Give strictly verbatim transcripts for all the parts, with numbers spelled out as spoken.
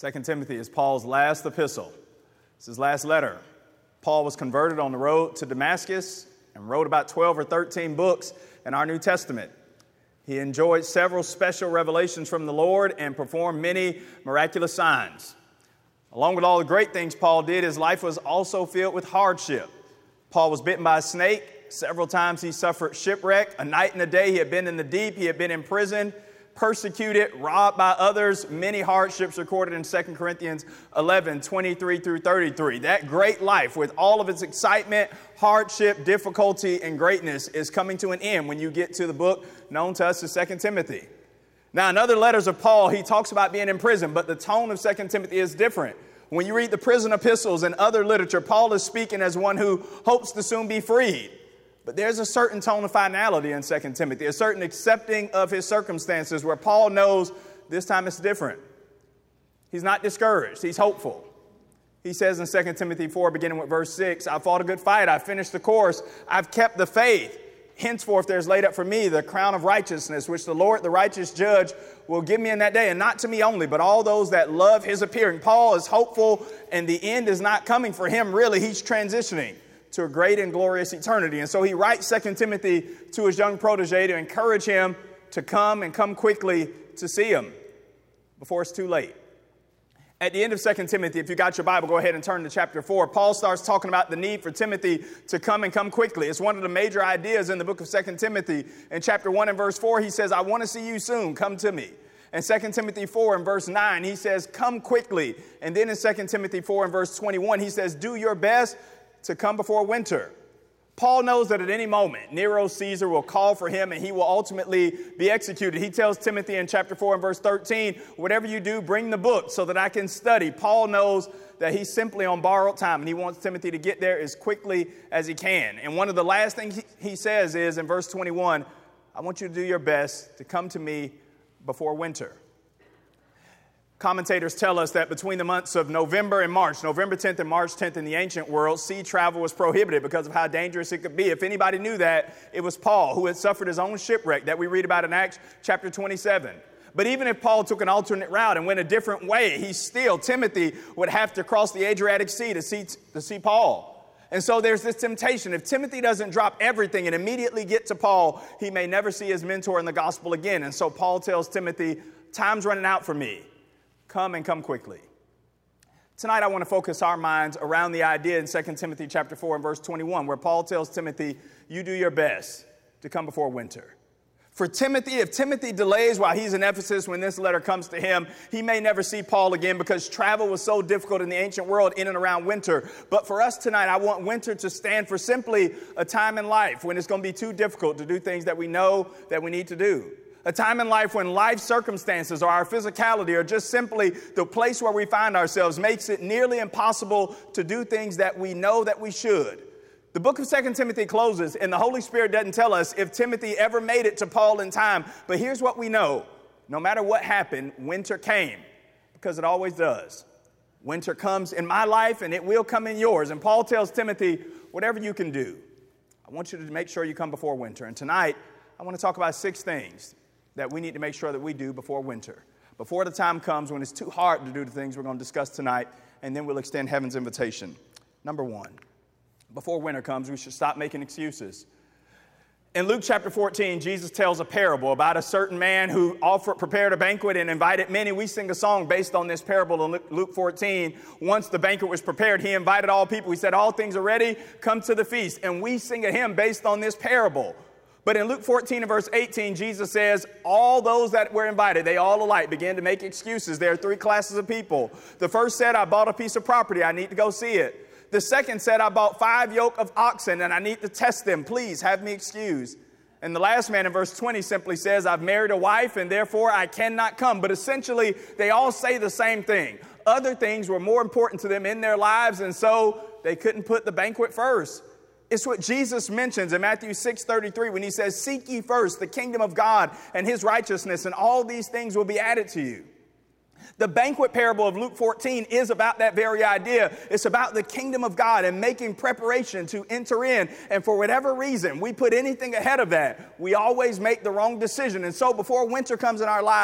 Second Timothy is Paul's last epistle. It's his last letter. Paul was converted on the road to Damascus and wrote about twelve or thirteen books in our New Testament. He enjoyed several special revelations from the Lord and performed many miraculous signs. Along with all the great things Paul did, his life was also filled with hardship. Paul was bitten by a snake. Several times he suffered shipwreck. A night and a day he had been in the deep. He had been in prison, persecuted, robbed by others. Many hardships recorded in Second Corinthians eleven, twenty-three through thirty-three. That great life with all of its excitement, hardship, difficulty, and greatness is coming to an end when you get to the book known to us as Second Timothy. Now, in other letters of Paul, he talks about being in prison, but the tone of Second Timothy is different. When you read the prison epistles and other literature, Paul is speaking as one who hopes to soon be freed. But there's a certain tone of finality in Second Timothy, a certain accepting of his circumstances where Paul knows this time it's different. He's not discouraged. He's hopeful. He says in Second Timothy four, beginning with verse six, I fought a good fight. I finished the course. I've kept the faith. Henceforth, there's laid up for me the crown of righteousness, which the Lord, the righteous judge, will give me in that day. And not to me only, but all those that love his appearing. Paul is hopeful, and the end is not coming for him. Really, he's transitioning to a great and glorious eternity. And so he writes Second Timothy to his young protege to encourage him to come and come quickly to see him before it's too late. At the end of Second Timothy, if you got your Bible, go ahead and turn to chapter four. Paul starts talking about the need for Timothy to come and come quickly. It's one of the major ideas in the book of Second Timothy. In chapter one and verse four, he says, I want to see you soon. Come to me. In Second Timothy four and verse nine, he says, come quickly. And then in Second Timothy four and verse twenty-one, he says, do your best to come before winter. Paul knows that at any moment, Nero Caesar will call for him and he will ultimately be executed. He tells Timothy in chapter four and verse thirteen, whatever you do, bring the book so that I can study. Paul knows that he's simply on borrowed time and he wants Timothy to get there as quickly as he can. And one of the last things he, he says is in verse twenty-one, I want you to do your best to come to me before winter. Commentators tell us that between the months of November and March, November tenth and March tenth in the ancient world, sea travel was prohibited because of how dangerous it could be. If anybody knew that, it was Paul, who had suffered his own shipwreck that we read about in Acts chapter twenty-seven. But even if Paul took an alternate route and went a different way, he still, Timothy, would have to cross the Adriatic Sea to see, to see Paul. And so there's this temptation. If Timothy doesn't drop everything and immediately get to Paul, he may never see his mentor in the gospel again. And so Paul tells Timothy, time's running out for me. Come and come quickly. Tonight I want to focus our minds around the idea in Second Timothy chapter four and verse twenty-one, where Paul tells Timothy, you do your best to come before winter. For Timothy, if Timothy delays while he's in Ephesus when this letter comes to him, he may never see Paul again because travel was so difficult in the ancient world in and around winter. But for us tonight, I want winter to stand for simply a time in life when it's going to be too difficult to do things that we know that we need to do. A time in life when life circumstances or our physicality or just simply the place where we find ourselves makes it nearly impossible to do things that we know that we should. The book of Second Timothy closes, and the Holy Spirit doesn't tell us if Timothy ever made it to Paul in time. But here's what we know. No matter what happened, winter came, because it always does. Winter comes in my life, and it will come in yours. And Paul tells Timothy, whatever you can do, I want you to make sure you come before winter. And tonight, I want to talk about six things that we need to make sure that we do before winter, before the time comes when it's too hard to do the things we're going to discuss tonight, and then we'll extend heaven's invitation. Number one, before winter comes, we should stop making excuses. In Luke chapter fourteen, Jesus tells a parable about a certain man who offered, prepared a banquet and invited many. We sing a song based on this parable in Luke fourteen. Once the banquet was prepared, he invited all people. He said, all things are ready, come to the feast. And we sing a hymn based on this parable. But in Luke fourteen and verse eighteen, Jesus says, all those that were invited, they all alike began to make excuses. There are three classes of people. The first said, I bought a piece of property. I need to go see it. The second said, I bought five yoke of oxen and I need to test them. Please have me excused. And the last man in verse twenty simply says, I've married a wife and therefore I cannot come. But essentially, they all say the same thing. Other things were more important to them in their lives, and so they couldn't put the banquet first. It's what Jesus mentions in Matthew six thirty-three when he says, seek ye first the kingdom of God and his righteousness, and all these things will be added to you. The banquet parable of Luke fourteen is about that very idea. It's about the kingdom of God and making preparation to enter in. And for whatever reason, we put anything ahead of that. We always make the wrong decision. And so before winter comes in our lives,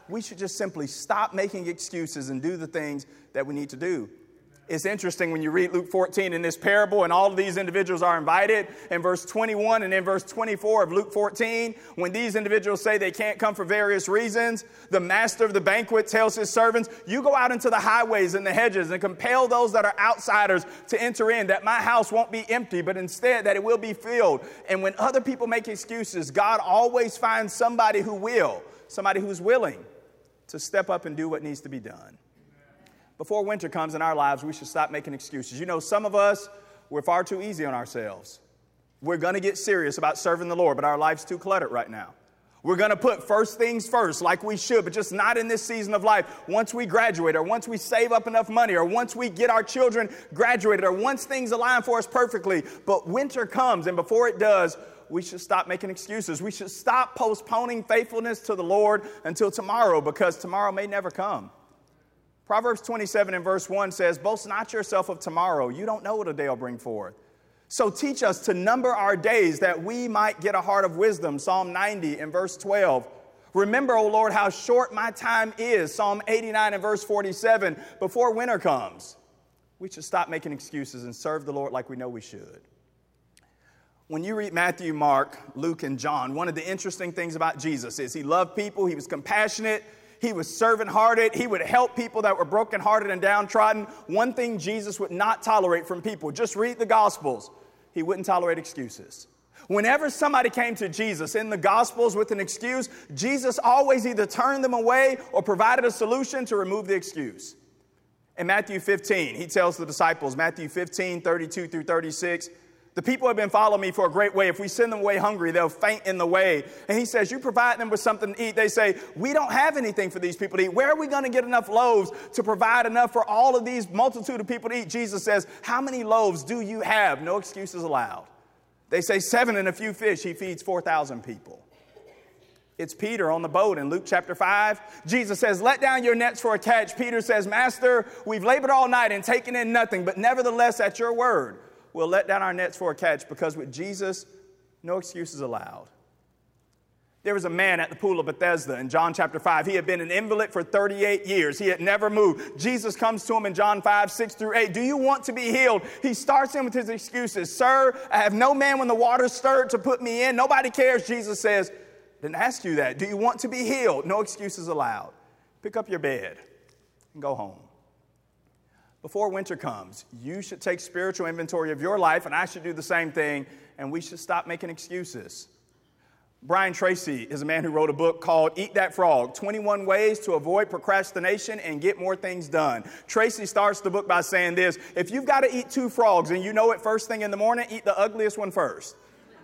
we should just simply stop making excuses and do the things that we need to do. It's interesting when you read Luke fourteen in this parable, and all of these individuals are invited. In verse twenty-one and in verse twenty-four of Luke fourteen, when these individuals say they can't come for various reasons, the master of the banquet tells his servants, you go out into the highways and the hedges and compel those that are outsiders to enter in, that my house won't be empty, but instead that it will be filled. And when other people make excuses, God always finds somebody who will, somebody who's willing to step up and do what needs to be done. Before winter comes in our lives, we should stop making excuses. You know, some of us, we're far too easy on ourselves. We're going to get serious about serving the Lord, but our life's too cluttered right now. We're going to put first things first like we should, but just not in this season of life. Once we graduate, or once we save up enough money, or once we get our children graduated, or once things align for us perfectly. But winter comes, and before it does, we should stop making excuses. We should stop postponing faithfulness to the Lord until tomorrow, because tomorrow may never come. Proverbs twenty-seven and verse one says, boast not yourself of tomorrow. You don't know what a day will bring forth. So teach us to number our days that we might get a heart of wisdom. Psalm ninety and verse twelve. Remember, O Lord, how short my time is. Psalm eighty-nine and verse forty-seven. Before winter comes, we should stop making excuses and serve the Lord like we know we should. When you read Matthew, Mark, Luke, and John, one of the interesting things about Jesus is he loved people, he was compassionate, he was servant-hearted. He would help people that were brokenhearted and downtrodden. One thing Jesus would not tolerate from people, just read the Gospels, he wouldn't tolerate excuses. Whenever somebody came to Jesus in the Gospels with an excuse, Jesus always either turned them away or provided a solution to remove the excuse. In Matthew fifteen, he tells the disciples, Matthew fifteen, thirty-two through thirty-six, the people have been following me for a great way. If we send them away hungry, they'll faint in the way. And he says, you provide them with something to eat. They say, we don't have anything for these people to eat. Where are we going to get enough loaves to provide enough for all of these multitude of people to eat? Jesus says, how many loaves do you have? No excuses allowed. They say seven and a few fish. He feeds four thousand people. It's Peter on the boat in Luke chapter five. Jesus says, let down your nets for a catch. Peter says, Master, we've labored all night and taken in nothing, but nevertheless at your word, we'll let down our nets for a catch, because with Jesus, no excuses allowed. There was a man at the pool of Bethesda in John chapter five. He had been an invalid for thirty-eight years. He had never moved. Jesus comes to him in John five, six through eight. Do you want to be healed? He starts in with his excuses. Sir, I have no man when the water stirred to put me in. Nobody cares. Jesus says, didn't ask you that. Do you want to be healed? No excuses allowed. Pick up your bed and go home. Before winter comes, you should take spiritual inventory of your life, and I should do the same thing, and we should stop making excuses. Brian Tracy is a man who wrote a book called Eat That Frog, twenty-one Ways to Avoid Procrastination and Get More Things Done. Tracy starts the book by saying this, if you've got to eat two frogs and you know it first thing in the morning, eat the ugliest one first.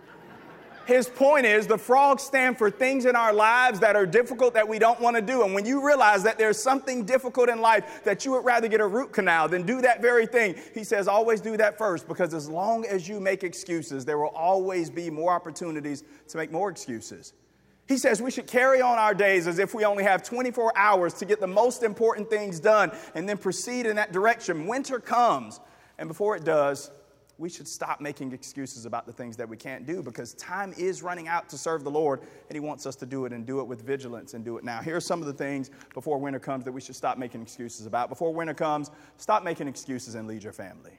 His point is the frogs stand for things in our lives that are difficult that we don't want to do. And when you realize that there's something difficult in life that you would rather get a root canal than do that very thing, he says always do that first, because as long as you make excuses, there will always be more opportunities to make more excuses. He says we should carry on our days as if we only have twenty-four hours to get the most important things done and then proceed in that direction. Winter comes, and before it does, we should stop making excuses about the things that we can't do, because time is running out to serve the Lord, and he wants us to do it and do it with vigilance and do it now. Here are some of the things before winter comes that we should stop making excuses about. Before winter comes, stop making excuses and lead your family.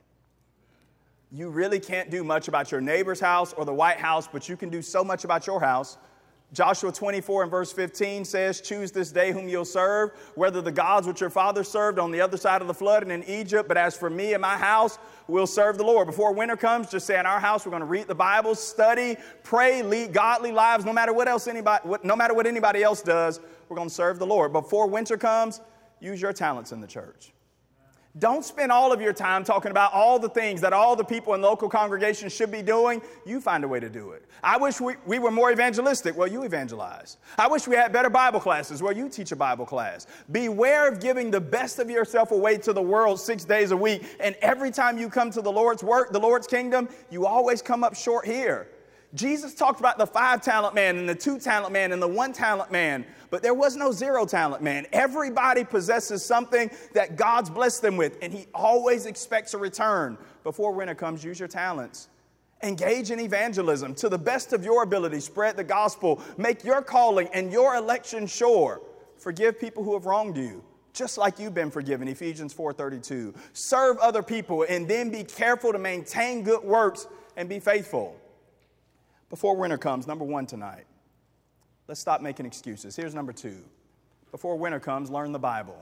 You really can't do much about your neighbor's house or the White House, but you can do so much about your house. Joshua twenty-four and verse fifteen says, choose this day whom you'll serve, whether the gods which your father served on the other side of the flood and in Egypt, but as for me and my house, we'll serve the Lord. Before winter comes, just say in our house, we're going to read the Bible, study, pray, lead godly lives, no matter what else anybody, no matter what anybody else does, we're going to serve the Lord. Before winter comes, use your talents in the church. Don't spend all of your time talking about all the things that all the people in local congregations should be doing. You find a way to do it. I wish we, we were more evangelistic. Well, you evangelize. I wish we had better Bible classes. Well, you teach a Bible class. Beware of giving the best of yourself away to the world six days a week. And every time you come to the Lord's work, the Lord's kingdom, you always come up short here. Jesus talked about the five-talent man and the two-talent man and the one-talent man, but there was no zero-talent man. Everybody possesses something that God's blessed them with, and he always expects a return. Before winter comes, use your talents. Engage in evangelism. To the best of your ability, spread the gospel. Make your calling and your election sure. Forgive people who have wronged you, just like you've been forgiven, Ephesians four thirty-two. Serve other people, and then be careful to maintain good works and be faithful. Before winter comes, number one tonight, let's stop making excuses. Here's number two. Before winter comes, learn the Bible.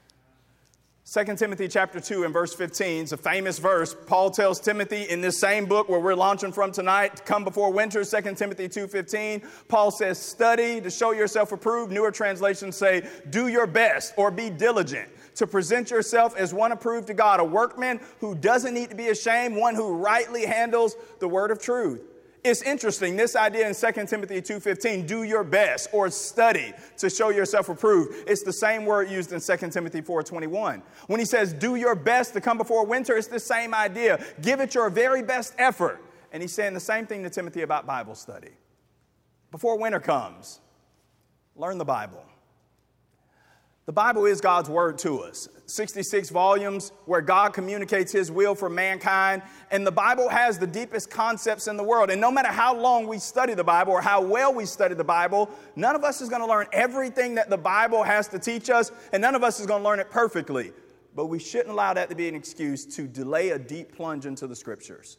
Second Timothy chapter two and verse fifteen is a famous verse. Paul tells Timothy in this same book where we're launching from tonight, to come before winter, Second Timothy two fifteen. Paul says, study to show yourself approved. Newer translations say, do your best or be diligent to present yourself as one approved to God, a workman who doesn't need to be ashamed, one who rightly handles the word of truth. It's interesting, this idea in Second Timothy two fifteen, do your best or study to show yourself approved. It's the same word used in Second Timothy four twenty-one. When he says do your best to come before winter, it's the same idea. Give it your very best effort. And he's saying the same thing to Timothy about Bible study. Before winter comes, learn the Bible. The Bible is God's word to us. sixty-six volumes where God communicates his will for mankind. And the Bible has the deepest concepts in the world. And no matter how long we study the Bible or how well we study the Bible, none of us is going to learn everything that the Bible has to teach us. And none of us is going to learn it perfectly. But we shouldn't allow that to be an excuse to delay a deep plunge into the scriptures.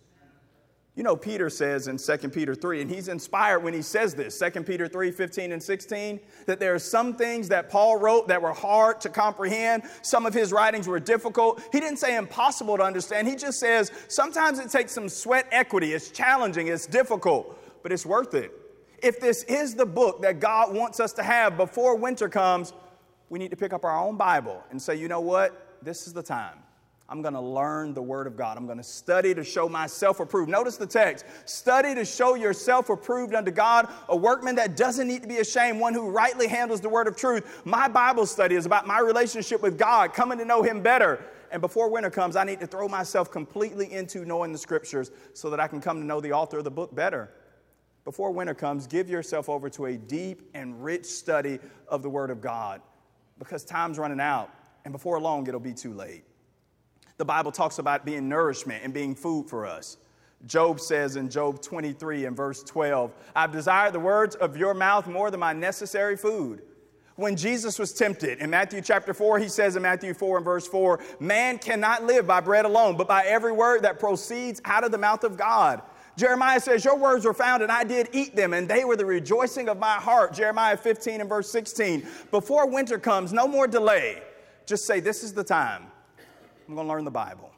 You know, Peter says in Second Peter three, and he's inspired when he says this, Second Peter three, fifteen and sixteen, that there are some things that Paul wrote that were hard to comprehend. Some of his writings were difficult. He didn't say impossible to understand. He just says sometimes it takes some sweat equity. It's challenging. It's difficult, but it's worth it. If this is the book that God wants us to have before winter comes, we need to pick up our own Bible and say, you know what? This is the time. I'm going to learn the word of God. I'm going to study to show myself approved. Notice the text. Study to show yourself approved unto God, a workman that doesn't need to be ashamed, one who rightly handles the word of truth. My Bible study is about my relationship with God, coming to know him better. And before winter comes, I need to throw myself completely into knowing the scriptures so that I can come to know the author of the book better. Before winter comes, give yourself over to a deep and rich study of the word of God, because time's running out, and before long, it'll be too late. The Bible talks about being nourishment and being food for us. Job says in Job twenty-three and verse twelve, I've desired the words of your mouth more than my necessary food. When Jesus was tempted in Matthew chapter four, he says in Matthew four and verse four, man cannot live by bread alone, but by every word that proceeds out of the mouth of God. Jeremiah says, your words were found and I did eat them, and they were the rejoicing of my heart. Jeremiah fifteen and verse sixteen. Before winter comes, no more delay. Just say, this is the time. I'm going to learn the Bible.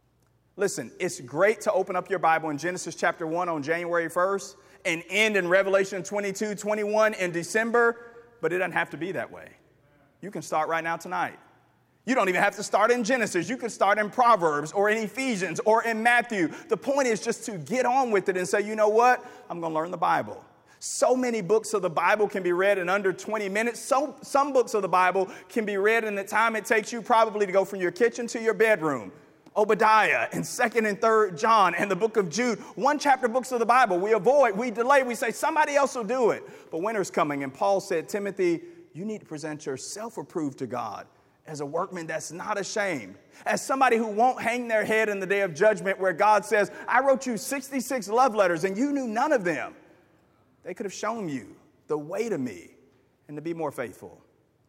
Listen, it's great to open up your Bible in Genesis chapter one on January first and end in Revelation twenty-two, twenty-one in December, but it doesn't have to be that way. You can start right now tonight. You don't even have to start in Genesis. You can start in Proverbs or in Ephesians or in Matthew. The point is just to get on with it and say, you know what? I'm going to learn the Bible. So many books of the Bible can be read in under twenty minutes. So, some books of the Bible can be read in the time it takes you probably to go from your kitchen to your bedroom. Obadiah and second and third John and the book of Jude. One chapter books of the Bible. We avoid, we delay, we say somebody else will do it. But winter's coming, and Paul said, Timothy, you need to present yourself approved to God as a workman that's not ashamed, as somebody who won't hang their head in the day of judgment where God says, I wrote you sixty-six love letters and you knew none of them. They could have shown you the way to me and to be more faithful.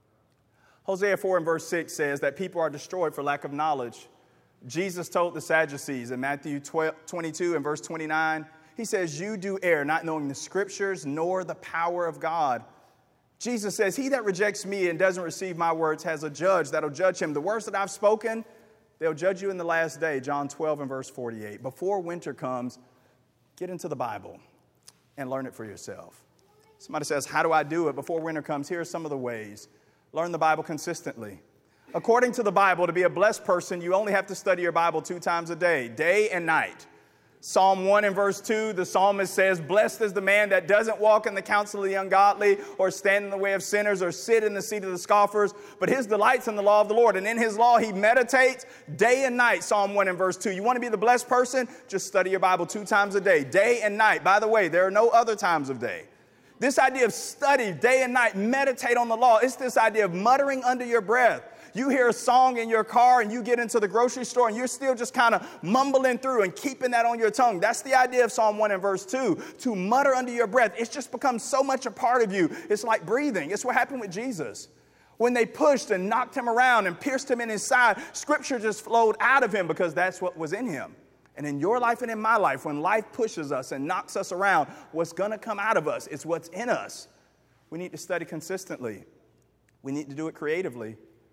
Hosea four and verse six says that people are destroyed for lack of knowledge. Jesus told the Sadducees in Matthew twenty-two and verse twenty-nine, he says, you do err, not knowing the scriptures nor the power of God. Jesus says, he that rejects me and doesn't receive my words has a judge that'll judge him. The words that I've spoken, they'll judge you in the last day. John twelve and verse forty-eight. Before winter comes, get into the Bible and learn it for yourself. Somebody says, how do I do it before winter comes? Here are some of the ways. Learn the Bible consistently. According to the Bible, to be a blessed person, you only have to study your Bible two times a day, day and night. Psalm one and verse two, the psalmist says, blessed is the man that doesn't walk in the counsel of the ungodly or stand in the way of sinners or sit in the seat of the scoffers, but his delight's in the law of the Lord. And in his law, he meditates day and night. Psalm one and verse two. You want to be the blessed person? Just study your Bible two times a day, day and night. By the way, there are no other times of day. This idea of study day and night, meditate on the law. It's this idea of muttering under your breath. You hear a song in your car and you get into the grocery store and you're still just kind of mumbling through and keeping that on your tongue. That's the idea of Psalm one and verse two, to mutter under your breath. It's just become so much a part of you. It's like breathing. It's what happened with Jesus. When they pushed and knocked him around and pierced him in his side, Scripture just flowed out of him because that's what was in him. And in your life and in my life, when life pushes us and knocks us around, what's going to come out of us is what's in us. We need to study consistently. We need to do it creatively.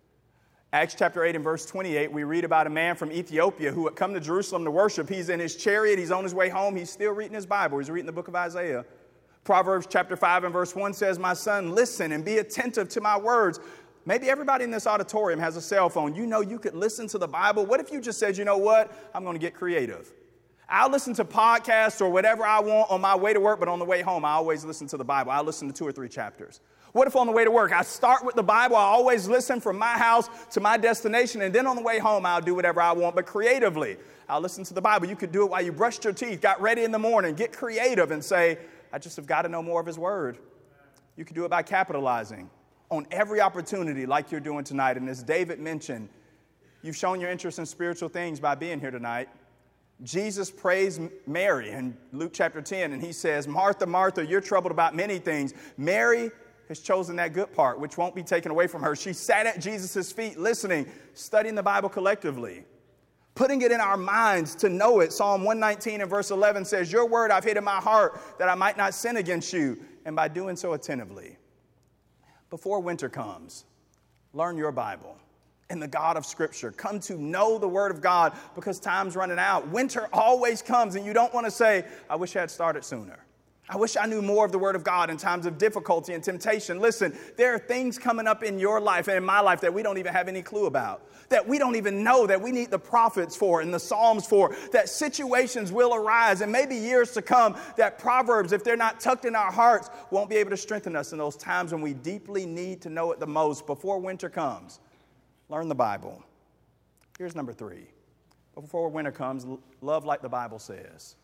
Acts chapter eight and verse twenty-eight, we read about a man from Ethiopia who had come to Jerusalem to worship. He's in his chariot. He's on his way home. He's still reading his Bible. He's reading the book of Isaiah. Proverbs chapter five and verse one says, my son, listen and be attentive to my words. Maybe everybody in this auditorium has a cell phone. You know you could listen to the Bible. What if you just said, you know what? I'm going to get creative. I'll listen to podcasts or whatever I want on my way to work, but on the way home, I always listen to the Bible. I'll listen to two or three chapters. What if on the way to work, I start with the Bible, I always listen from my house to my destination, and then on the way home, I'll do whatever I want, but creatively, I'll listen to the Bible. You could do it while you brushed your teeth, got ready in the morning, get creative and say, I just have got to know more of his word. You could do it by capitalizing on every opportunity like you're doing tonight. And as David mentioned, you've shown your interest in spiritual things by being here tonight. Jesus praised Mary in Luke chapter ten, and he says, Martha, Martha, you're troubled about many things. Mary has chosen that good part, which won't be taken away from her. She sat at Jesus' feet listening, studying the Bible collectively, putting it in our minds to know it. Psalm one nineteen and verse eleven says, your word I've hid in my heart that I might not sin against you, and by doing so attentively. Before winter comes, learn your Bible and the God of Scripture. Come to know the Word of God because time's running out. Winter always comes, and you don't want to say, I wish I had started sooner. I wish I knew more of the Word of God in times of difficulty and temptation. Listen, there are things coming up in your life and in my life that we don't even have any clue about, that we don't even know, that we need the prophets for and the Psalms for, that situations will arise and maybe years to come, that Proverbs, if they're not tucked in our hearts, won't be able to strengthen us in those times when we deeply need to know it the most. Before winter comes, learn the Bible. Here's number three. Before winter comes, love like the Bible says.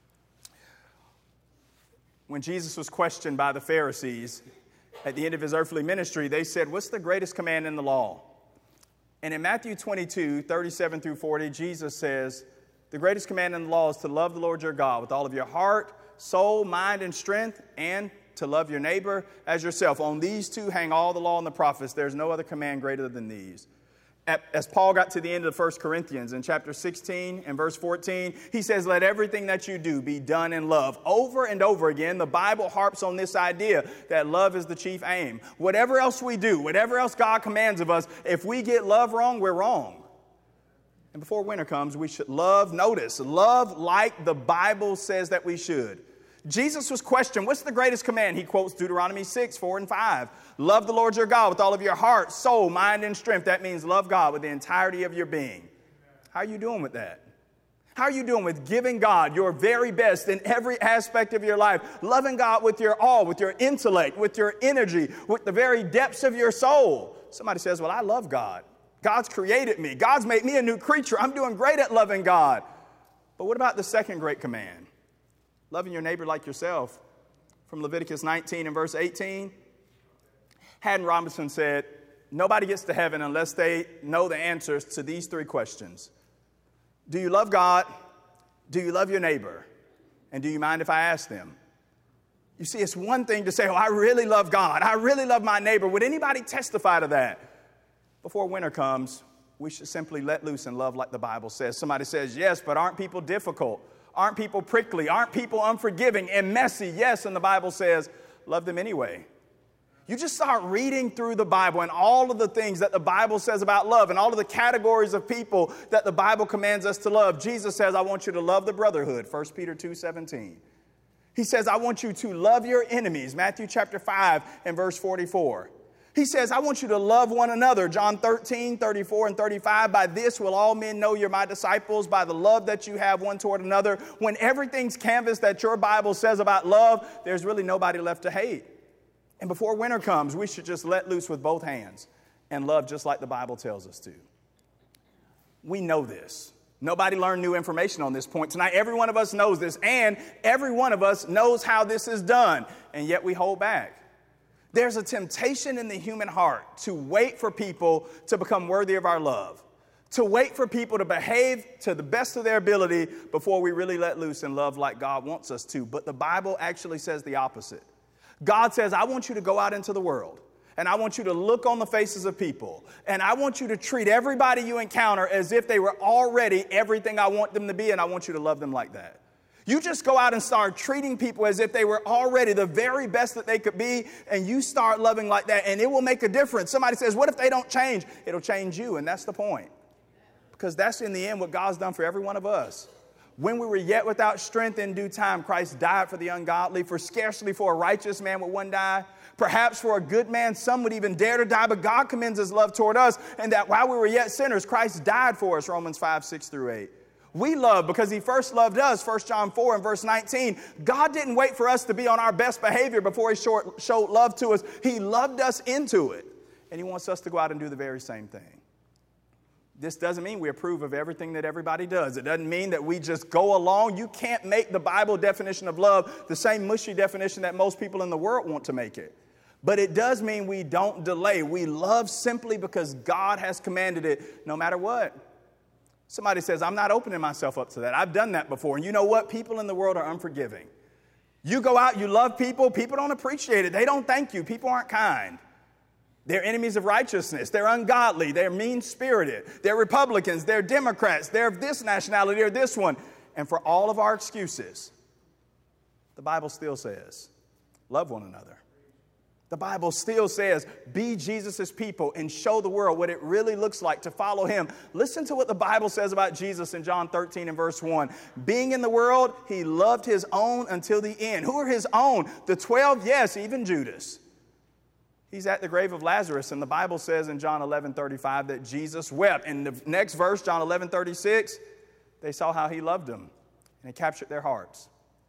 When Jesus was questioned by the Pharisees at the end of his earthly ministry, they said, what's the greatest command in the law? And in Matthew twenty-two, thirty-seven through forty, Jesus says, the greatest command in the law is to love the Lord your God with all of your heart, soul, mind, and strength, and to love your neighbor as yourself. On these two hang all the law and the prophets. There's no other command greater than these. As Paul got to the end of First Corinthians in chapter sixteen and verse fourteen, he says, let everything that you do be done in love. Over and over again, the Bible harps on this idea that love is the chief aim. Whatever else we do, whatever else God commands of us, if we get love wrong, we're wrong. And before winter comes, we should love, notice, love like the Bible says that we should. Jesus was questioned, what's the greatest command? He quotes Deuteronomy six, four, and five. Love the Lord your God with all of your heart, soul, mind, and strength. That means love God with the entirety of your being. How are you doing with that? How are you doing with giving God your very best in every aspect of your life? Loving God with your all, with your intellect, with your energy, with the very depths of your soul. Somebody says, well, I love God. God's created me. God's made me a new creature. I'm doing great at loving God. But what about the second great command? Loving your neighbor like yourself. From Leviticus nineteen and verse eighteen. Haddon Robinson said, nobody gets to heaven unless they know the answers to these three questions. Do you love God? Do you love your neighbor? And do you mind if I ask them? You see, it's one thing to say, oh, I really love God. I really love my neighbor. Would anybody testify to that? Before winter comes, we should simply let loose and love like the Bible says. Somebody says, yes, but aren't people difficult? Aren't people prickly? Aren't people unforgiving and messy? Yes, and the Bible says, love them anyway. You just start reading through the Bible and all of the things that the Bible says about love and all of the categories of people that the Bible commands us to love. Jesus says, I want you to love the brotherhood, First Peter two seventeen. He says, I want you to love your enemies, Matthew chapter five and verse forty-four. He says, I want you to love one another, John thirteen, thirty-four, and thirty-five. By this will all men know you're my disciples, by the love that you have one toward another. When everything's canvassed that your Bible says about love, there's really nobody left to hate. And before winter comes, we should just let loose with both hands and love just like the Bible tells us to. We know this. Nobody learned new information on this point tonight. Every one of us knows this, and every one of us knows how this is done, and yet we hold back. There's a temptation in the human heart to wait for people to become worthy of our love, to wait for people to behave to the best of their ability before we really let loose and love like God wants us to. But the Bible actually says the opposite. God says, I want you to go out into the world And I want you to look on the faces of people. And I want you to treat everybody you encounter as if they were already everything I want them to be, and I want you to love them like that. You just go out and start treating people as if they were already the very best that they could be, and you start loving like that, and it will make a difference. Somebody says, what if they don't change? It'll change you, and that's the point. Because that's in the end what God's done for every one of us. When we were yet without strength, in due time, Christ died for the ungodly. For scarcely for a righteous man would one die. Perhaps for a good man, some would even dare to die. But God commends his love toward us, and that while we were yet sinners, Christ died for us, Romans five, six through eight. We love because he first loved us, First John four and verse nineteen. God didn't wait for us to be on our best behavior before he showed love to us. He loved us into it, and he wants us to go out and do the very same thing. This doesn't mean we approve of everything that everybody does. It doesn't mean that we just go along. You can't make the Bible definition of love the same mushy definition that most people in the world want to make it. But it does mean we don't delay. We love simply because God has commanded it, no matter what. Somebody says, I'm not opening myself up to that. I've done that before. And you know what? People in the world are unforgiving. You go out, you love people. People don't appreciate it. They don't thank you. People aren't kind. They're enemies of righteousness. They're ungodly. They're mean-spirited. They're Republicans. They're Democrats. They're of this nationality or this one. And for all of our excuses, the Bible still says, love one another. The Bible still says, be Jesus' people and show the world what it really looks like to follow him. Listen to what the Bible says about Jesus in John thirteen and verse one. Being in the world, he loved his own until the end. Who are his own? The twelve, yes, even Judas. He's at the grave of Lazarus, and the Bible says in John eleven thirty-five that Jesus wept. In the next verse, John eleven thirty-six, they saw how he loved them, and it captured their hearts.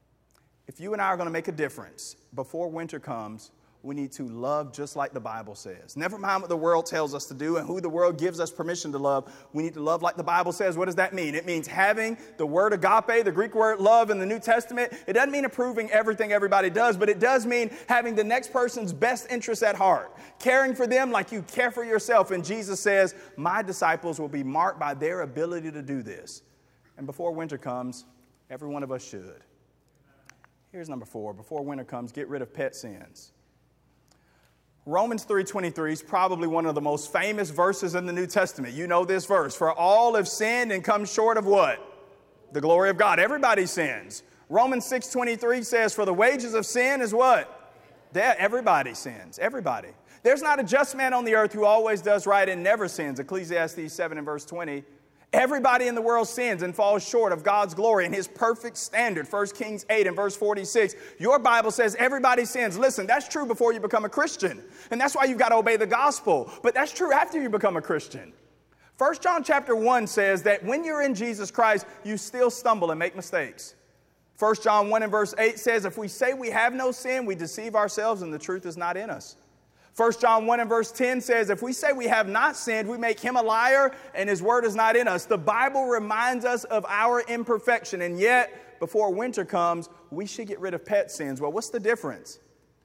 If you and I are going to make a difference before winter comes, we need to love just like the Bible says. Never mind what the world tells us to do and who the world gives us permission to love. We need to love like the Bible says. What does that mean? It means having the word agape, the Greek word love in the New Testament. It doesn't mean approving everything everybody does, but it does mean having the next person's best interests at heart. Caring for them like you care for yourself. And Jesus says, my disciples will be marked by their ability to do this. And before winter comes, every one of us should. Here's number four. Before winter comes, get rid of pet sins. Romans three twenty-three is probably one of the most famous verses in the New Testament. You know this verse. For all have sinned and come short of what? The glory of God. Everybody sins. Romans six twenty-three says, for the wages of sin is what? Death. Everybody sins. Everybody. There's not a just man on the earth who always does right and never sins. Ecclesiastes seven and verse twenty. Everybody in the world sins and falls short of God's glory and his perfect standard. First Kings eight and verse forty-six. Your Bible says everybody sins. Listen, that's true before you become a Christian. And that's why you've got to obey the gospel. But that's true after you become a Christian. First John chapter one says that when you're in Jesus Christ, you still stumble and make mistakes. First John one and verse eight says, if we say we have no sin, we deceive ourselves and the truth is not in us. First John one and verse ten says, if we say we have not sinned, we make him a liar and his word is not in us. The Bible reminds us of our imperfection, and yet, before winter comes, we should get rid of pet sins. Well, what's the difference?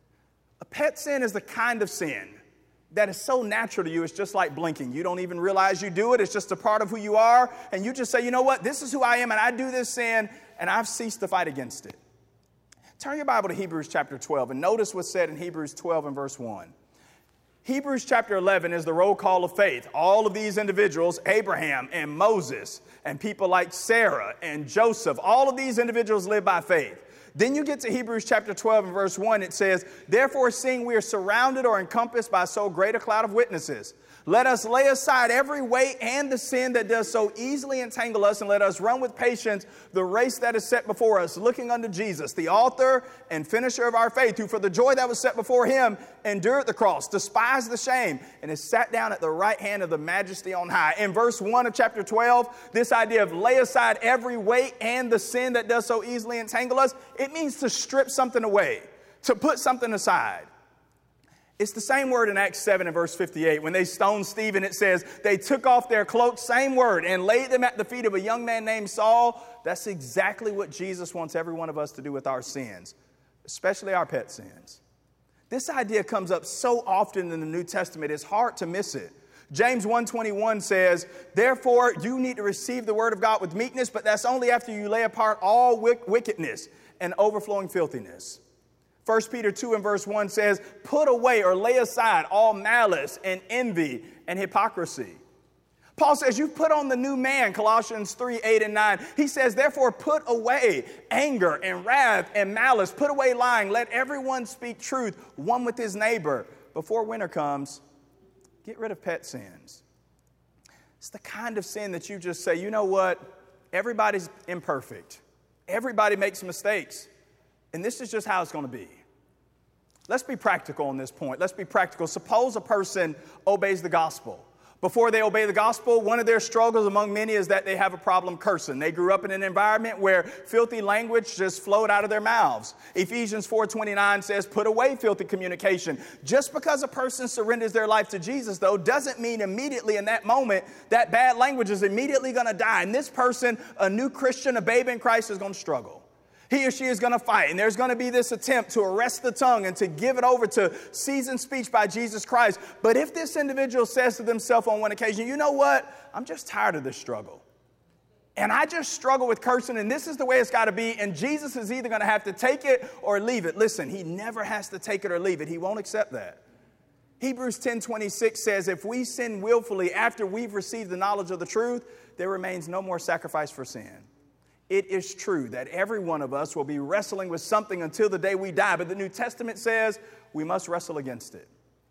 A pet sin is the kind of sin that is so natural to you, it's just like blinking. You don't even realize you do it. It's just a part of who you are, and you just say, you know what, this is who I am, and I do this sin, and I've ceased to fight against it. Turn your Bible to Hebrews chapter twelve, and notice what's said in Hebrews twelve and verse one. Hebrews chapter eleven is the roll call of faith. All of these individuals, Abraham and Moses and people like Sarah and Joseph, all of these individuals live by faith. Then you get to Hebrews chapter twelve and verse one. It says, therefore, seeing we are surrounded or encompassed by so great a cloud of witnesses, let us lay aside every weight and the sin that does so easily entangle us, and let us run with patience the race that is set before us, looking unto Jesus, the author and finisher of our faith, who for the joy that was set before him endured the cross, despised the shame, and is sat down at the right hand of the majesty on high. In verse one of chapter twelve, this idea of lay aside every weight and the sin that does so easily entangle us, it means to strip something away, to put something aside. It's the same word in Acts seven and verse fifty-eight. When they stoned Stephen, it says they took off their cloaks, same word, and laid them at the feet of a young man named Saul. That's exactly what Jesus wants every one of us to do with our sins, especially our pet sins. This idea comes up so often in the New Testament, it's hard to miss it. James one twenty-one says, therefore, you need to receive the word of God with meekness, but that's only after you lay apart all wickedness and overflowing filthiness. First Peter two and verse one says, put away or lay aside all malice and envy and hypocrisy. Paul says, you've put on the new man, Colossians three, eight and nine. He says, therefore, put away anger and wrath and malice. Put away lying. Let everyone speak truth, one with his neighbor. Before winter comes, get rid of pet sins. It's the kind of sin that you just say, you know what? Everybody's imperfect. Everybody makes mistakes. And this is just how it's going to be. Let's be practical on this point. Let's be practical. Suppose a person obeys the gospel. Before they obey the gospel, one of their struggles among many is that they have a problem cursing. They grew up in an environment where filthy language just flowed out of their mouths. Ephesians four twenty-nine says, put away filthy communication. Just because a person surrenders their life to Jesus, though, doesn't mean immediately in that moment that bad language is immediately going to die. And this person, a new Christian, a babe in Christ, is going to struggle. He or she is going to fight, and there's going to be this attempt to arrest the tongue and to give it over to seasoned speech by Jesus Christ. But if this individual says to themselves on one occasion, you know what? I'm just tired of this struggle. And I just struggle with cursing, and this is the way it's got to be, and Jesus is either going to have to take it or leave it. Listen, he never has to take it or leave it. He won't accept that. Hebrews ten twenty-six says, if we sin willfully after we've received the knowledge of the truth, there remains no more sacrifice for sin. It is true that every one of us will be wrestling with something until the day we die. But the New Testament says we must wrestle against it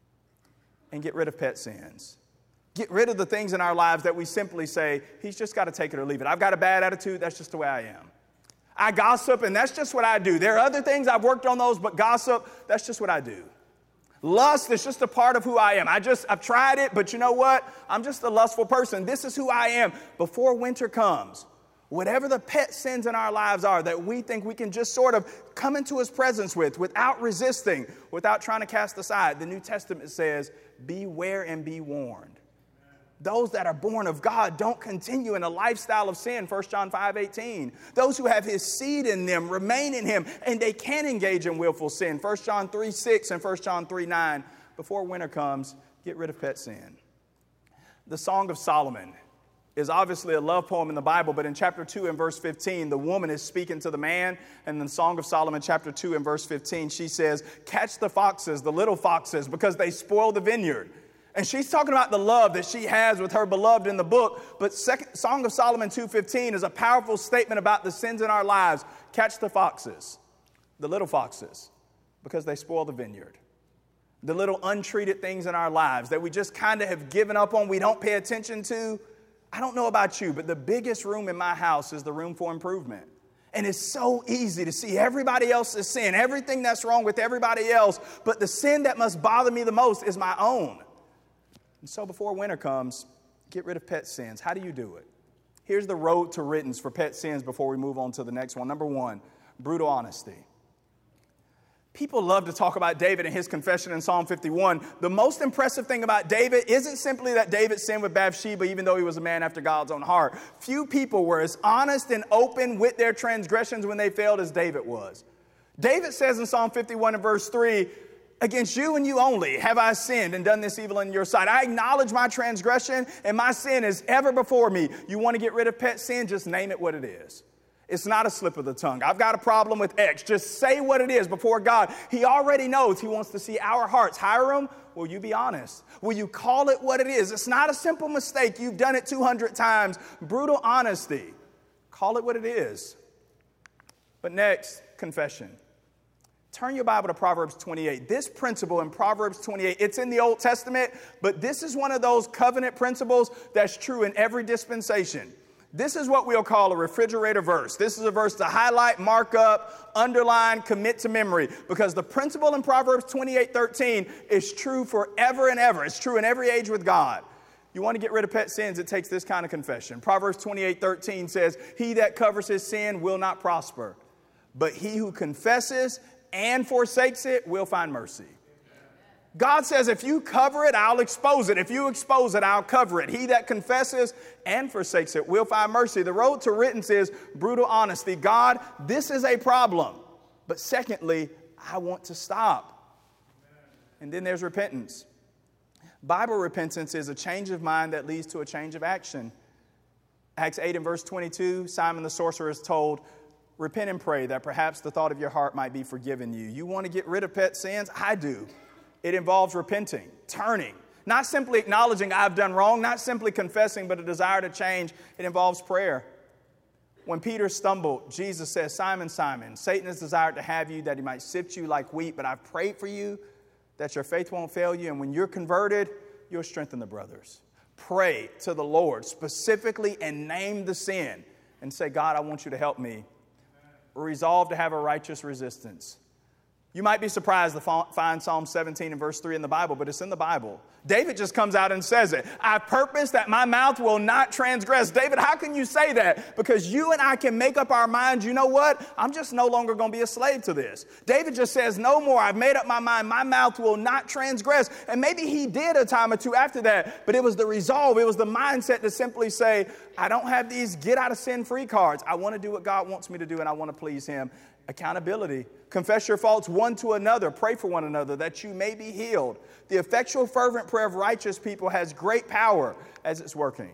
and get rid of pet sins. Get rid of the things in our lives that we simply say, he's just got to take it or leave it. I've got a bad attitude. That's just the way I am. I gossip, and that's just what I do. There are other things, I've worked on those, but gossip, that's just what I do. Lust is just a part of who I am. I just, I've tried it, but you know what? I'm just a lustful person. This is who I am. Before winter comes, whatever the pet sins in our lives are that we think we can just sort of come into his presence with without resisting, without trying to cast aside, the New Testament says, beware and be warned. Those that are born of God don't continue in a lifestyle of sin, First John five eighteen. Those who have his seed in them remain in him, and they can engage in willful sin, First John three six and First John three nine. Before winter comes, get rid of pet sin. The Song of Solomon is obviously a love poem in the Bible, but in chapter two and verse fifteen, the woman is speaking to the man. And in the Song of Solomon, chapter two and verse fifteen, she says, catch the foxes, the little foxes, because they spoil the vineyard. And she's talking about the love that she has with her beloved in the book. But second, Song of Solomon two fifteen is a powerful statement about the sins in our lives. Catch the foxes, the little foxes, because they spoil the vineyard. The little untreated things in our lives that we just kind of have given up on, we don't pay attention to. I don't know about you, but the biggest room in my house is the room for improvement. And it's so easy to see everybody else's sin, everything that's wrong with everybody else. But the sin that must bother me the most is my own. And so before winter comes, get rid of pet sins. How do you do it? Here's the road to riddance for pet sins before we move on to the next one. Number one, brutal honesty. People love to talk about David and his confession in Psalm fifty-one. The most impressive thing about David isn't simply that David sinned with Bathsheba, even though he was a man after God's own heart. Few people were as honest and open with their transgressions when they failed as David was. David says in Psalm fifty-one and verse three, against you and you only have I sinned and done this evil in your sight. I acknowledge my transgression, and my sin is ever before me. You want to get rid of pet sin? Just name it what it is. It's not a slip of the tongue. I've got a problem with X. Just say what it is before God. He already knows. He wants to see our hearts. Hiram, will you be honest? Will you call it what it is? It's not a simple mistake. You've done it two hundred times. Brutal honesty. Call it what it is. But next, confession. Turn your Bible to Proverbs twenty-eight. This principle in Proverbs twenty-eight, it's in the Old Testament, but this is one of those covenant principles that's true in every dispensation. This is what we'll call a refrigerator verse. This is a verse to highlight, mark up, underline, commit to memory, because the principle in Proverbs twenty-eight thirteen is true forever and ever. It's true in every age with God. You want to get rid of pet sins, it takes this kind of confession. Proverbs twenty-eight thirteen says, he that covers his sin will not prosper, but he who confesses and forsakes it will find mercy. God says, if you cover it, I'll expose it. If you expose it, I'll cover it. He that confesses and forsakes it will find mercy. The road to riddance is brutal honesty. God, this is a problem. But secondly, I want to stop. And then there's repentance. Bible repentance is a change of mind that leads to a change of action. Acts eight and verse twenty-two, Simon the sorcerer is told, Repent and pray that perhaps the thought of your heart might be forgiven you. You want to get rid of pet sins? I do. It involves repenting, turning, not simply acknowledging I've done wrong, not simply confessing, but a desire to change. It involves prayer. When Peter stumbled, Jesus says, Simon, Simon, Satan has desired to have you that he might sift you like wheat, but I've prayed for you that your faith won't fail you. And when you're converted, you'll strengthen the brothers. Pray to the Lord specifically and name the sin and say, God, I want you to help me. Resolve to have a righteous resistance. You might be surprised to find Psalm seventeen and verse three in the Bible, but it's in the Bible. David just comes out and says it. I purpose that my mouth will not transgress. David, how can you say that? Because you and I can make up our minds, you know what? I'm just no longer going to be a slave to this. David just says, no more. I've made up my mind. My mouth will not transgress. And maybe he did a time or two after that, but it was the resolve. It was the mindset to simply say, I don't have these get out of sin free cards. I want to do what God wants me to do, and I want to please him. Accountability. Confess your faults one to another. Pray for one another that you may be healed. The effectual, fervent prayer of righteous people has great power as it's working.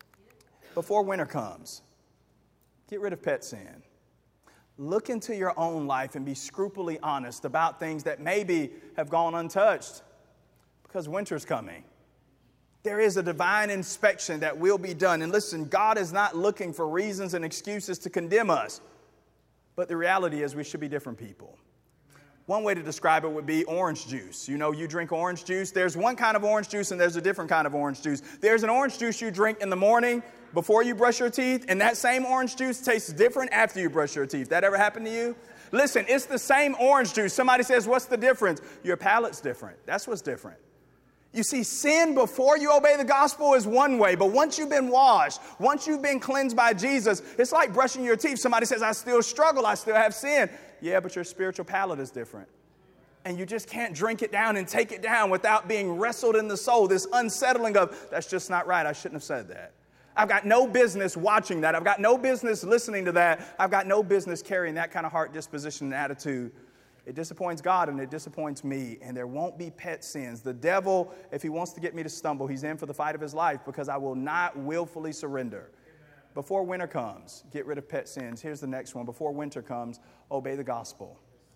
Before winter comes, get rid of pet sin. Look into your own life and be scrupulous honest about things that maybe have gone untouched because winter's coming. There is a divine inspection that will be done. And listen, God is not looking for reasons and excuses to condemn us. But the reality is we should be different people. One way to describe it would be orange juice. You know, you drink orange juice. There's one kind of orange juice and there's a different kind of orange juice. There's an orange juice you drink in the morning before you brush your teeth, and that same orange juice tastes different after you brush your teeth. That ever happened to you? Listen, it's the same orange juice. Somebody says, what's the difference? Your palate's different. That's what's different. You see, sin before you obey the gospel is one way, but once you've been washed, once you've been cleansed by Jesus, it's like brushing your teeth. Somebody says, I still struggle, I still have sin. Yeah, but your spiritual palate is different. And you just can't drink it down and take it down without being wrestled in the soul, this unsettling of, that's just not right, I shouldn't have said that. I've got no business watching that. I've got no business listening to that. I've got no business carrying that kind of heart disposition and attitude. It disappoints God and it disappoints me, and there won't be pet sins. The devil, if he wants to get me to stumble, he's in for the fight of his life because I will not willfully surrender. Amen. Before winter comes, get rid of pet sins. Here's the next one. Before winter comes, obey the gospel.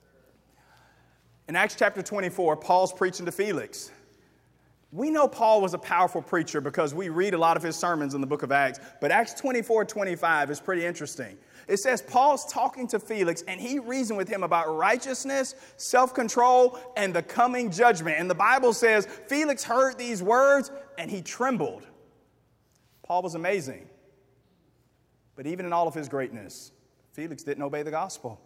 In Acts chapter twenty-four, Paul's preaching to Felix. We know Paul was a powerful preacher because we read a lot of his sermons in the book of Acts, but Acts twenty-four twenty-five is pretty interesting. It says Paul's talking to Felix, and he reasoned with him about righteousness, self-control, and the coming judgment. And the Bible says Felix heard these words, and he trembled. Paul was amazing. But even in all of his greatness, Felix didn't obey the gospel.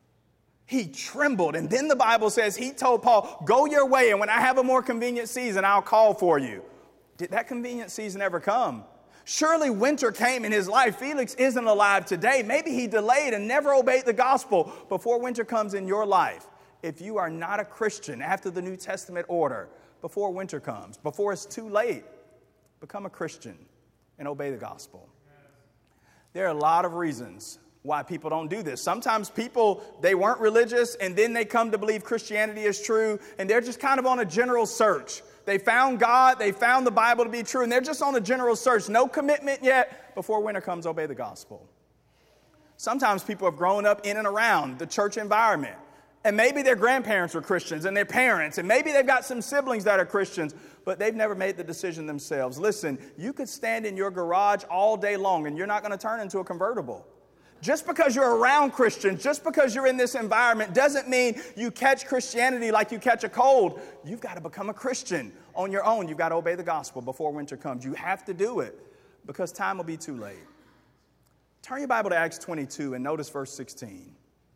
He trembled. And then the Bible says he told Paul, go your way, and when I have a more convenient season, I'll call for you. Did that convenient season ever come? Surely winter came in his life. Felix isn't alive today. Maybe he delayed and never obeyed the gospel before winter comes in your life. If you are not a Christian after the New Testament order, before winter comes, before it's too late, become a Christian and obey the gospel. There are a lot of reasons why people don't do this. Sometimes people, they weren't religious and then they come to believe Christianity is true and they're just kind of on a general search. They found God, they found the Bible to be true, and they're just on a general search. No commitment yet. Before winter comes, obey the gospel. Sometimes people have grown up in and around the church environment. And maybe their grandparents were Christians and their parents, and maybe they've got some siblings that are Christians, but they've never made the decision themselves. Listen, you could stand in your garage all day long, and you're not going to turn into a convertible. Just because you're around Christians, just because you're in this environment, doesn't mean you catch Christianity like you catch a cold. You've got to become a Christian on your own. You've got to obey the gospel before winter comes. You have to do it because time will be too late. Turn your Bible to Acts twenty-two and notice verse sixteen.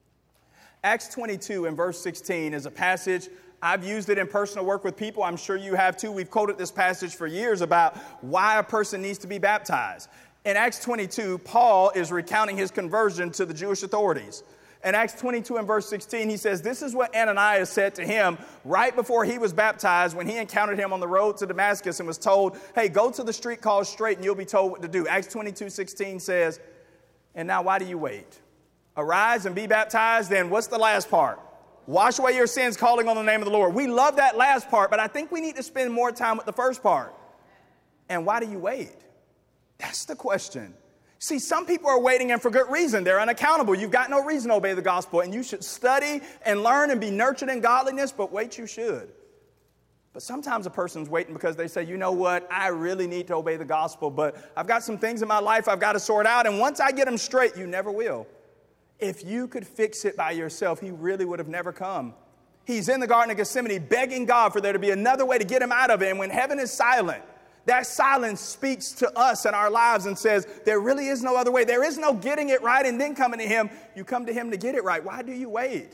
Acts twenty-two and verse sixteen is a passage. I've used it in personal work with people. I'm sure you have too. We've quoted this passage for years about why a person needs to be baptized. In Acts twenty-two, Paul is recounting his conversion to the Jewish authorities. In Acts twenty-two and verse sixteen, he says, this is what Ananias said to him right before he was baptized when he encountered him on the road to Damascus and was told, hey, go to the street called Straight and you'll be told what to do. Acts twenty-two sixteen says, and now why do you wait? Arise and be baptized. Then what's the last part? Wash away your sins, calling on the name of the Lord. We love that last part, but I think we need to spend more time with the first part. And why do you wait? That's the question. See, some people are waiting and for good reason. They're unaccountable. You've got no reason to obey the gospel, and you should study and learn and be nurtured in godliness, but wait, you should. But sometimes a person's waiting because they say, you know what, I really need to obey the gospel, but I've got some things in my life I've got to sort out, and once I get them straight, you never will. If you could fix it by yourself, he really would have never come. He's in the Garden of Gethsemane begging God for there to be another way to get him out of it, and when heaven is silent, that silence speaks to us in our lives and says, there really is no other way. There is no getting it right and then coming to him. You come to him to get it right. Why do you wait?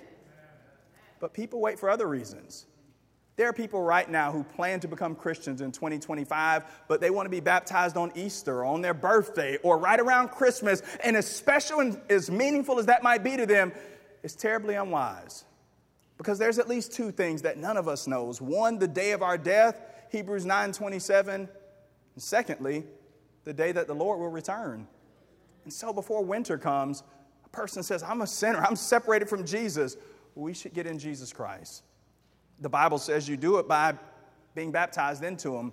But people wait for other reasons. There are people right now who plan to become Christians in twenty twenty-five, but they want to be baptized on Easter or on their birthday or right around Christmas. And as special and as meaningful as that might be to them, it's terribly unwise. Because there's at least two things that none of us knows. One, the day of our death, Hebrews nine twenty-seven. And secondly, the day that the Lord will return. And so before winter comes, a person says, I'm a sinner. I'm separated from Jesus. We should get in Jesus Christ. The Bible says you do it by being baptized into him.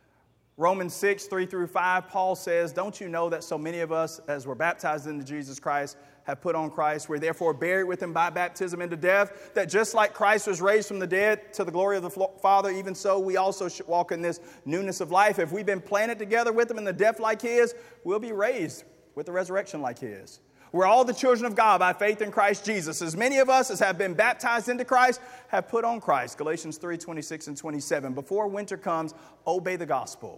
Romans six, three through five, Paul says, don't you know that so many of us, as we're baptized into Jesus Christ, have put on Christ? We're therefore buried with him by baptism into death, that just like Christ was raised from the dead to the glory of the Father, even so we also should walk in this newness of life. If we've been planted together with him in the death like his, we'll be raised with the resurrection like his. We're all the children of God by faith in Christ Jesus. As many of us as have been baptized into Christ have put on Christ. Galatians three, twenty-six and twenty-seven. Before winter comes, obey the gospel.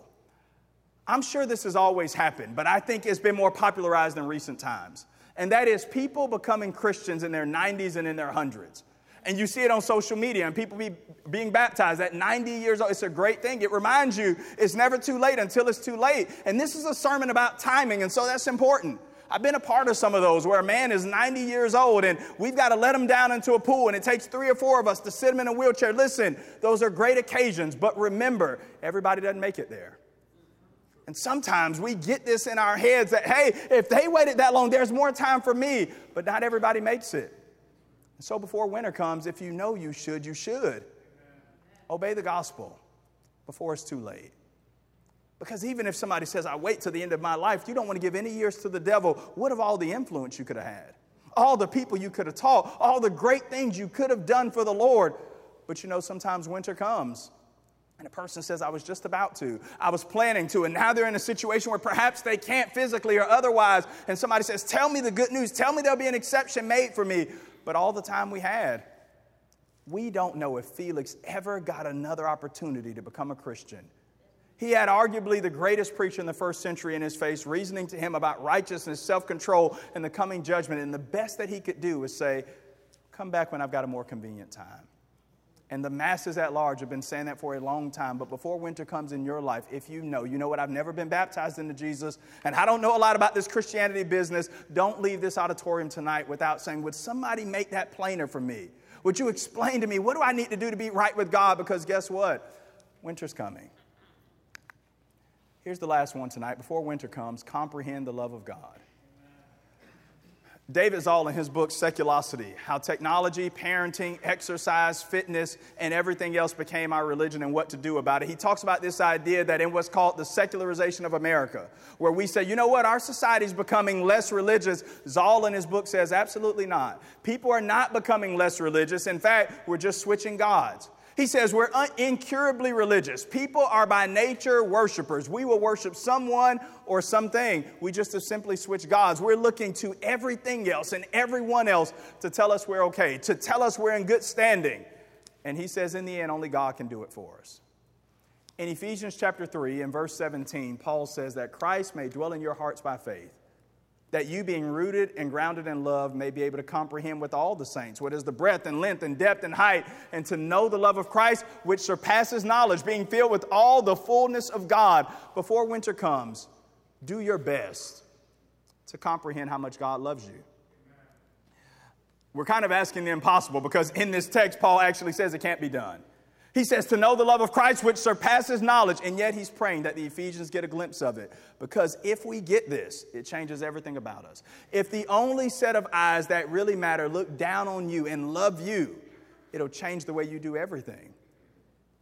I'm sure this has always happened, but I think it's been more popularized in recent times. And that is people becoming Christians in their nineties and in their hundreds. And you see it on social media and people be being baptized at ninety years old. It's a great thing. It reminds you it's never too late until it's too late. And this is a sermon about timing, and so that's important. I've been a part of some of those where a man is ninety years old and we've got to let him down into a pool and it takes three or four of us to sit him in a wheelchair. Listen, those are great occasions, but remember, everybody doesn't make it there. And sometimes we get this in our heads that, hey, if they waited that long, there's more time for me. But not everybody makes it. And so before winter comes, if you know you should, you should. Obey the gospel before it's too late. Because even if somebody says, I wait till the end of my life, you don't want to give any years to the devil. What of all the influence you could have had? All the people you could have taught, all the great things you could have done for the Lord. But you know, sometimes winter comes. And a person says, I was just about to. I was planning to. And now they're in a situation where perhaps they can't physically or otherwise. And somebody says, tell me the good news. Tell me there'll be an exception made for me. But all the time we had, we don't know if Felix ever got another opportunity to become a Christian. He had arguably the greatest preacher in the first century in his face, reasoning to him about righteousness, self-control, and the coming judgment. And the best that he could do was say, come back when I've got a more convenient time. And the masses at large have been saying that for a long time. But before winter comes in your life, if you know, you know what, I've never been baptized into Jesus, and I don't know a lot about this Christianity business, don't leave this auditorium tonight without saying, would somebody make that plainer for me? Would you explain to me, what do I need to do to be right with God? Because guess what? Winter's coming. Here's the last one tonight. Before winter comes, comprehend the love of God. David Zoll, in his book, Seculosity, How Technology, Parenting, Exercise, Fitness, and Everything Else Became Our Religion and What to Do About It. He talks about this idea that in what's called the secularization of America, where we say, you know what, our society is becoming less religious. Zoll, in his book, says absolutely not. People are not becoming less religious. In fact, we're just switching gods. He says we're un- incurably religious. People are by nature worshipers. We will worship someone or something. We just have simply switched gods. We're looking to everything else and everyone else to tell us we're okay, to tell us we're in good standing. And he says in the end, only God can do it for us. In Ephesians chapter three, in verse seventeen, Paul says that Christ may dwell in your hearts by faith, that you being rooted and grounded in love may be able to comprehend with all the saints what is the breadth and length and depth and height, and to know the love of Christ which surpasses knowledge, being filled with all the fullness of God. Before winter comes, do your best to comprehend how much God loves you. We're kind of asking the impossible because in this text, Paul actually says it can't be done. He says to know the love of Christ which surpasses knowledge, and yet he's praying that the Ephesians get a glimpse of it. Because if we get this, it changes everything about us. If the only set of eyes that really matter look down on you and love you, it'll change the way you do everything.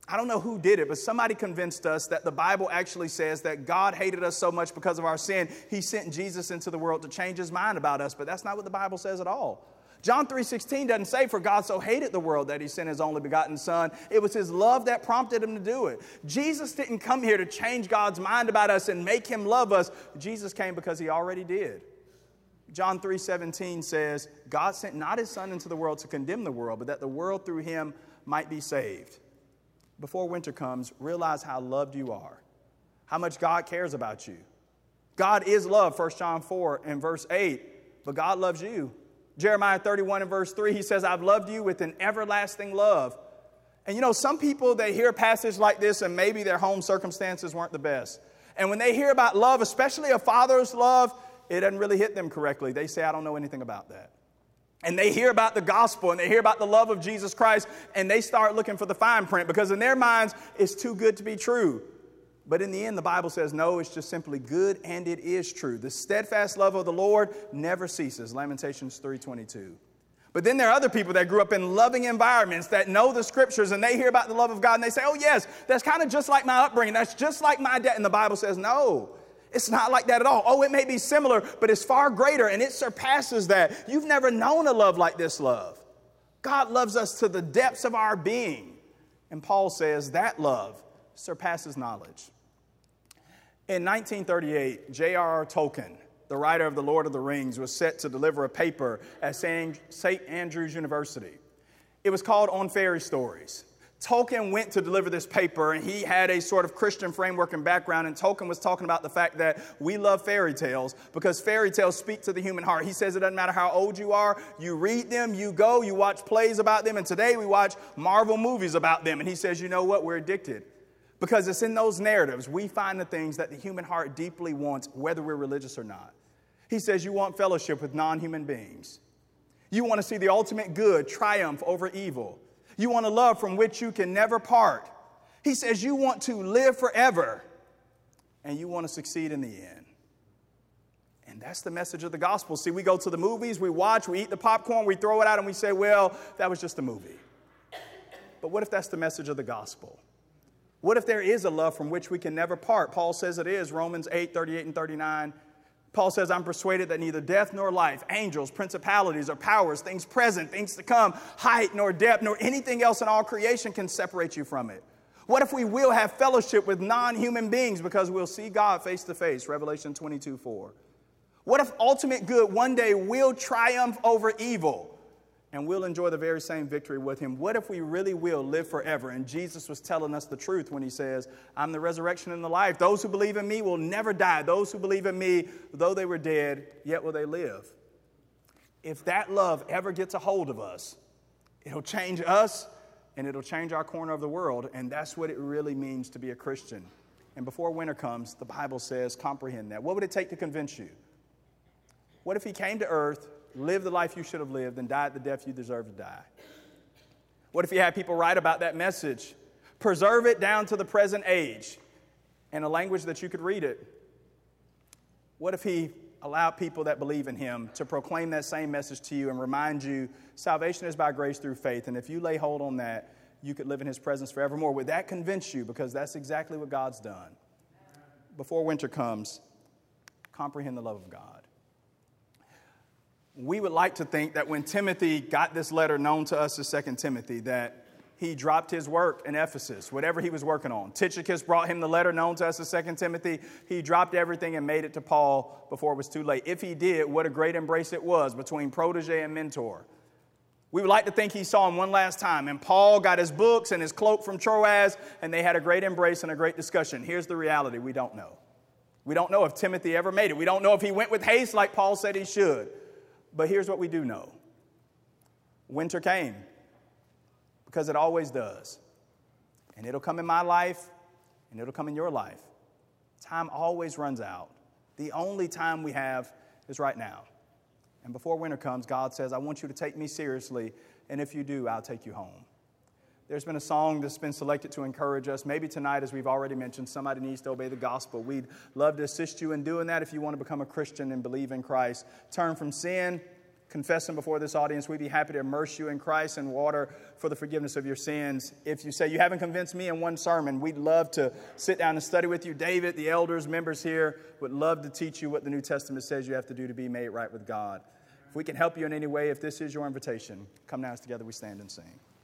I don't know who did it, but somebody convinced us that the Bible actually says that God hated us so much because of our sin, he sent Jesus into the world to change his mind about us. But that's not what the Bible says at all. John three sixteen doesn't say, for God so hated the world that he sent his only begotten son. It was his love that prompted him to do it. Jesus didn't come here to change God's mind about us and make him love us. Jesus came because he already did. John three seventeen says, God sent not his son into the world to condemn the world, but that the world through him might be saved. Before winter comes, realize how loved you are, how much God cares about you. God is love, First John four and verse eight, but God loves you. Jeremiah thirty-one and verse three, he says, I've loved you with an everlasting love. And you know, some people, they hear a passage like this and maybe their home circumstances weren't the best. And when they hear about love, especially a father's love, it doesn't really hit them correctly. They say, I don't know anything about that. And they hear about the gospel and they hear about the love of Jesus Christ and they start looking for the fine print because in their minds, it's too good to be true. But in the end, the Bible says, no, it's just simply good and it is true. The steadfast love of the Lord never ceases. Lamentations three twenty-two. But then there are other people that grew up in loving environments that know the scriptures and they hear about the love of God and they say, oh, yes, that's kind of just like my upbringing. That's just like my dad. And the Bible says, no. It's not like that at all. Oh, it may be similar, but it's far greater and it surpasses that. You've never known a love like this love. God loves us to the depths of our being. And Paul says that love surpasses knowledge. In nineteen thirty-eight, J R R Tolkien, the writer of The Lord of the Rings, was set to deliver a paper at Saint Andrews University. It was called On Fairy Stories. Tolkien went to deliver this paper, and he had a sort of Christian framework and background, and Tolkien was talking about the fact that we love fairy tales because fairy tales speak to the human heart. He says it doesn't matter how old you are, you read them, you go, you watch plays about them, and today we watch Marvel movies about them. And he says, you know what, we're addicted because it's in those narratives we find the things that the human heart deeply wants, whether we're religious or not. He says you want fellowship with non-human beings. You want to see the ultimate good triumph over evil. You want a love from which you can never part. He says you want to live forever and you want to succeed in the end. And that's the message of the gospel. See, we go to the movies, we watch, we eat the popcorn, we throw it out and we say, well, that was just a movie. But what if that's the message of the gospel? What if there is a love from which we can never part? Paul says it is, Romans eight, thirty-eight and thirty-nine. Paul says, I'm persuaded that neither death nor life, angels, principalities, or powers, things present, things to come, height nor depth, nor anything else in all creation can separate you from it. What if we will have fellowship with non-human beings because we'll see God face to face, Revelation twenty-two four. What if ultimate good one day will triumph over evil and we'll enjoy the very same victory with him? What if we really will live forever? And Jesus was telling us the truth when he says, I'm the resurrection and the life. Those who believe in me will never die. Those who believe in me, though they were dead, yet will they live. If that love ever gets a hold of us, it'll change us and it'll change our corner of the world. And that's what it really means to be a Christian. And before winter comes, the Bible says, comprehend that. What would it take to convince you? What if he came to earth, lived the life you should have lived, and died the death you deserve to die? What if you had people write about that message? Preserve it down to the present age in a language that you could read it. What if he allowed people that believe in him to proclaim that same message to you and remind you salvation is by grace through faith, and if you lay hold on that, you could live in his presence forevermore? Would that convince you? Because that's exactly what God's done. Before winter comes, comprehend the love of God. We would like to think that when Timothy got this letter known to us as Second Timothy, that he dropped his work in Ephesus, whatever he was working on. Tychicus brought him the letter known to us as Second Timothy. He dropped everything and made it to Paul before it was too late. If he did, what a great embrace it was between protege and mentor. We would like to think he saw him one last time, and Paul got his books and his cloak from Troas, and they had a great embrace and a great discussion. Here's the reality. We don't know. We don't know if Timothy ever made it. We don't know if he went with haste like Paul said he should. But here's what we do know. Winter came, because it always does. And it'll come in my life, and it'll come in your life. Time always runs out. The only time we have is right now. And before winter comes, God says, I want you to take me seriously, and if you do, I'll take you home. There's been a song that's been selected to encourage us. Maybe tonight, as we've already mentioned, somebody needs to obey the gospel. We'd love to assist you in doing that if you want to become a Christian and believe in Christ. Turn from sin, confess them before this audience, we'd be happy to immerse you in Christ and water for the forgiveness of your sins. If you say you haven't convinced me in one sermon, we'd love to sit down and study with you. David, the elders, members here would love to teach you what the New Testament says you have to do to be made right with God. If we can help you in any way, if this is your invitation, come now as together we stand and sing.